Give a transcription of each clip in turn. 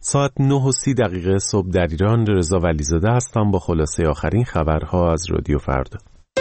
ساعت 9:30 صبح در ایران. رضا ولیزاده هستم با خلاصه آخرین خبرها از رادیو فردا.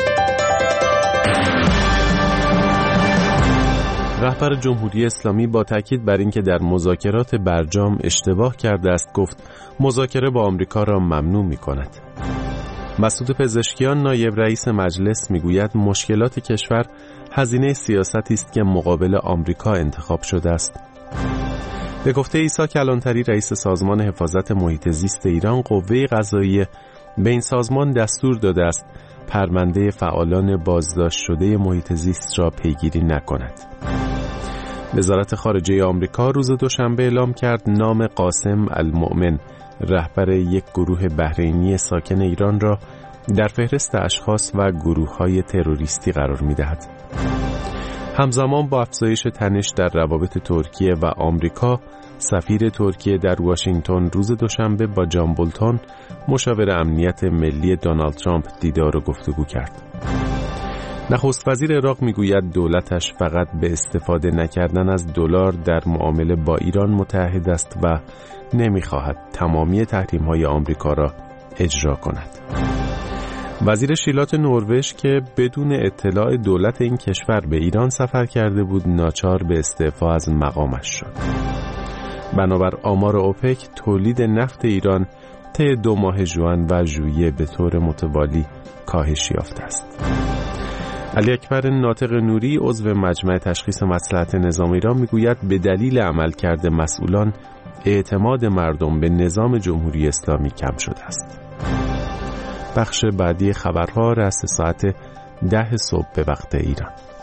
رهبر جمهوری اسلامی با تاکید بر اینکه در مذاکرات برجام اشتباه کرده است گفت مذاکره با آمریکا را ممنوع می‌کند. مسعود پزشکیان نایب رئیس مجلس میگوید مشکلات کشور هزینه سیاستی است که مقابل آمریکا انتخاب شده است. به گفته عیسی کلانتری رئیس سازمان حفاظت محیط زیست ایران، قوه قضاییه به این سازمان دستور داده است پرونده فعالان بازداشت شده محیط زیست را پیگیری نکند. وزارت خارجه آمریکا روز دوشنبه اعلام کرد نام قاسم المؤمن، رهبر یک گروه بحرینی ساکن ایران را در فهرست اشخاص و گروه‌های تروریستی قرار می‌دهد. همزمان با افزایش تنش در روابط ترکیه و آمریکا، سفیر ترکیه در واشنگتن روز دوشنبه با جان بولتون، مشاور امنیت ملی دونالد ترامپ، دیدار و گفتگو کرد. نخست وزیر عراق میگوید دولتش فقط به استفاده نکردن از دلار در معامله با ایران متعهد است و نمیخواهد تمامی تحریم‌های آمریکا را اجرا کند. وزیر شیلات نروژ که بدون اطلاع دولت این کشور به ایران سفر کرده بود، ناچار به استعفا از مقامش شد. بنابر آمار اوپک، تولید نفت ایران طی 2 ماه ژوئن و ژوئیه به طور متوالی کاهش یافته است. علی اکبر ناطق نوری، عضو مجمع تشخیص مصلحت نظام ایران، میگوید به دلیل عملکرد مسئولان اعتماد مردم به نظام جمهوری اسلامی کم شده است. بخش بعدی خبرها رأس ساعت 10 صبح به وقت ایران.